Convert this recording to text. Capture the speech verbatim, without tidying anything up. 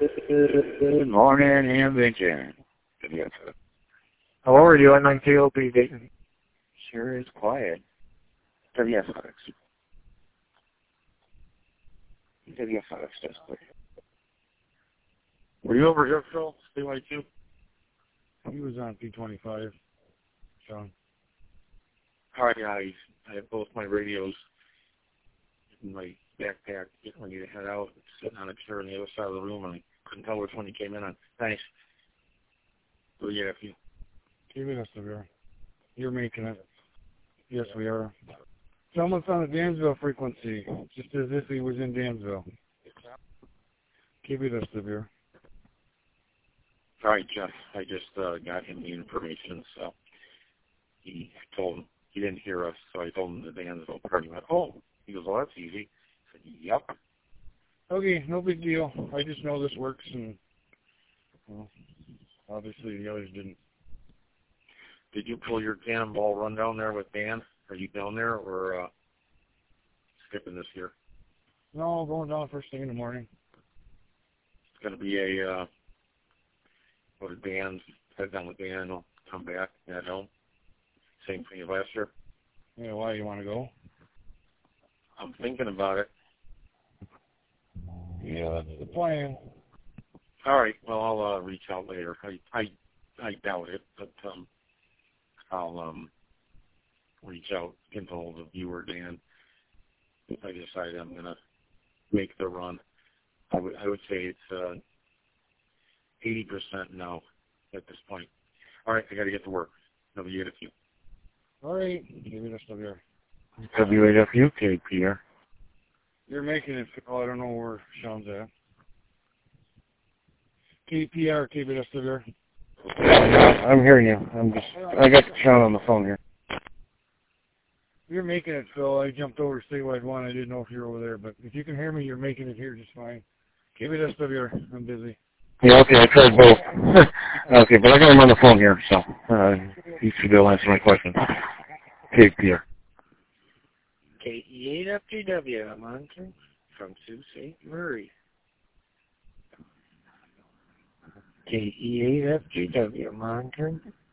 Good morning, Invention. Yes, sir. How are you at nine K O P Dayton? Sure is quiet. W S X. W S X, just quick. Were you over here, Phil? C Y two? He was on P twenty-five, Sean. All right, guys. I have both my radios in my backpack getting ready to head out, sitting on a chair on the other side of the room, and I couldn't tell which one you came in on. Thanks. So, yeah, if you... Keep it up, Severe. You're making it. Yes, we are. Someone's on the Dansville frequency, just as if he was in Dansville. Keep it up, Severe. All right, Jeff. I just uh, got him the information, so he told him he didn't hear us, so I told him the Dansville party. He went, oh. He goes, well, that's easy. I said, yep. Okay, no big deal. I just know this works, and well, obviously the others didn't. Did you pull your cannonball run down there with Dan? Are you down there or uh, skipping this year? No, going down first thing in the morning. It's going to be a, uh, what did Dan, head down with Dan, I'll come back, head home. Same thing as last year. Yeah, why, you want to go? I'm thinking about it. Yeah, that's the plan. All right, well, I'll uh, reach out later. I, I I doubt it, but um, I'll um, reach out, get hold of you or Dan. If I decide I'm going to make the run, I would I would say it's uh, eighty percent no at this point. All right, I got to get to work. W eight F U. All right, give it a W. W eight F U, K P R. You're making it, Phil. I don't know where Sean's at. K P R, keep it up there. I'm hearing you. I'm just, I got Sean on the phone here. You're making it, Phil. I jumped over to statewide one. I didn't know if you were over there, but if you can hear me, you're making it here just fine. Keep it up there. I'm busy. Yeah, okay, I tried both. Okay, but I got him on the phone here, so uh, he should be able to answer my question. K P R. K E eight F G W, I'm on from Sault Ste. Marie. K E eight F G W, monitoring